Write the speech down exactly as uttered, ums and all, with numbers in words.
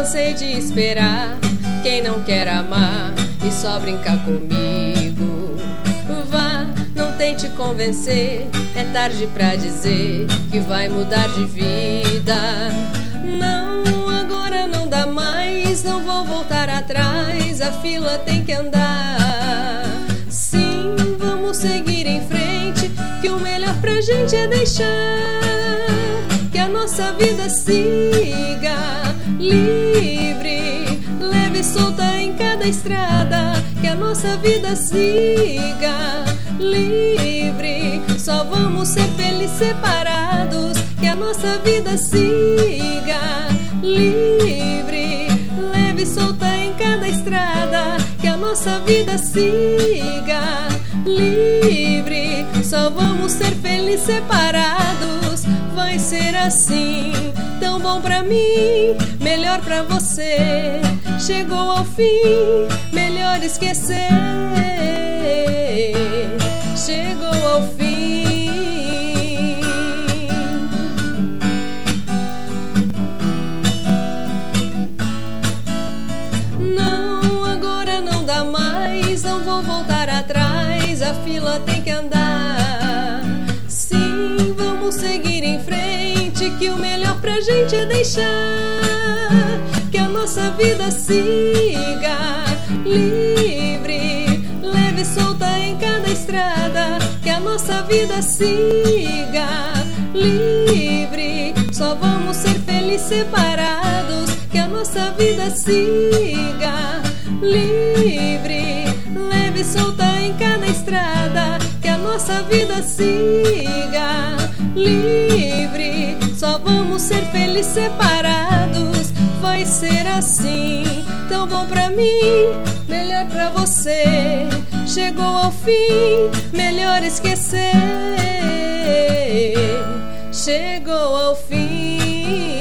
cansei de esperar quem não quer amar e só brincar comigo. Vá, não tente convencer, é tarde pra dizer que vai mudar de vida. Não, agora não dá mais, não vou voltar atrás, a fila tem que andar. Sim, vamos seguir em frente, que o melhor pra gente é deixar que a nossa vida siga livre, leve e solta em cada estrada, que a nossa vida siga livre. Só vamos ser felizes separados, que a nossa vida siga livre, leve e solta em cada estrada, que a nossa vida siga livre. Só vamos ser felizes separados, vai ser assim, tão bom pra mim, melhor pra você. Chegou ao fim, melhor esquecer. Chegou ao fim. Não, agora não dá mais, não vou voltar atrás, a fila tem que andar. Sim, vamos seguir em frente, que o melhor pra gente é deixar que a nossa vida siga livre, leve e solta em cada estrada, que a nossa vida siga livre. Só vamos ser felizes separados, que a nossa vida siga livre, leve e solta em cada estrada, que a nossa vida siga livre. Só vamos ser felizes separados, vai ser assim, tão bom pra mim, melhor pra você. Chegou ao fim, melhor esquecer. Chegou ao fim.